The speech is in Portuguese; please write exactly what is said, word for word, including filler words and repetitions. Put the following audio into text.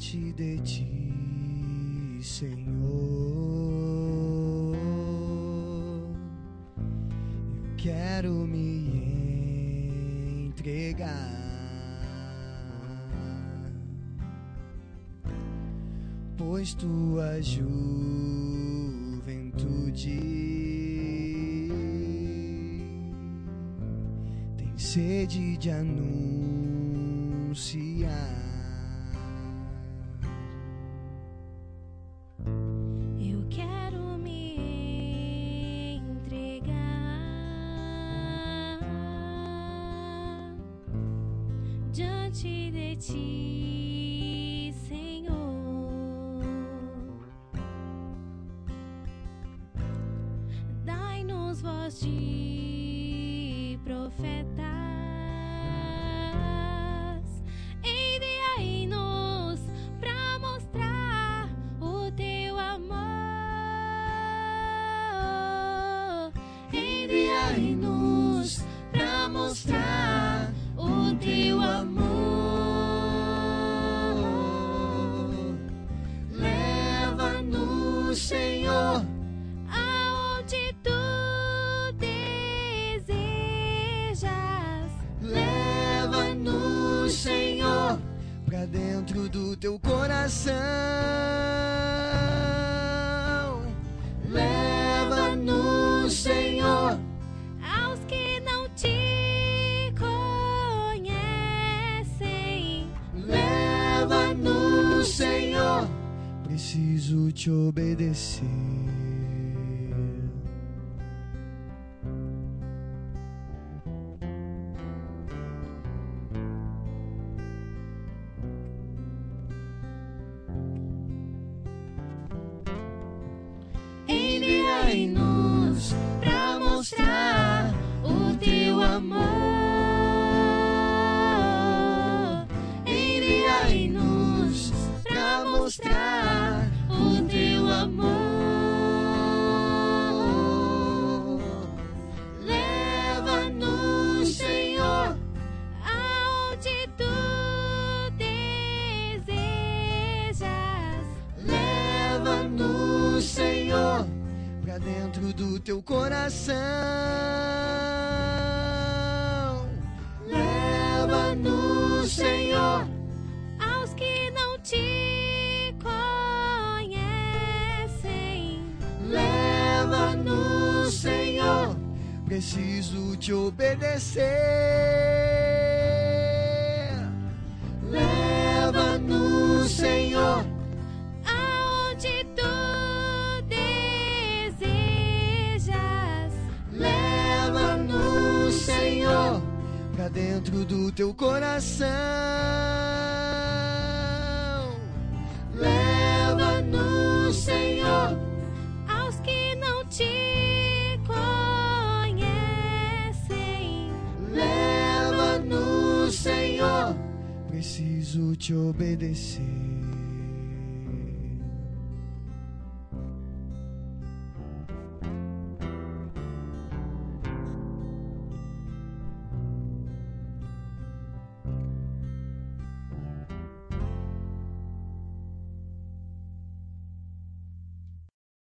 diante de ti, Senhor. Eu quero me entregar, pois tua juventude tem sede de anunciar. Eu quero me entregar diante de ti, Senhor. Dai-nos voz de profetas, enviai-nos pra mostrar o teu amor. Enviai-nos pra mostrar o teu amor. Leva-nos, Senhor, aonde tu desejas. Leva-nos, Senhor, Pra dentro do teu coração, leva-nos, Senhor, aos que não te conhecem. Leva-nos, Senhor, preciso te obedecer. enviai-nos pra mostrar o teu amor. Enviai-nos pra mostrar o teu amor. Leva-nos, Senhor, aonde tu desejas. Leva-nos, Senhor, Pra dentro do teu coração, leva-nos, Senhor, aos que não te conhecem. Leva-nos, Senhor, preciso te obedecer. leva-nos, Senhor, aonde tu desejas. Leva-nos, Senhor, Pra dentro do teu coração, leva-nos, Senhor, aos que não te conhecem. Leva-nos, Senhor, preciso te obedecer.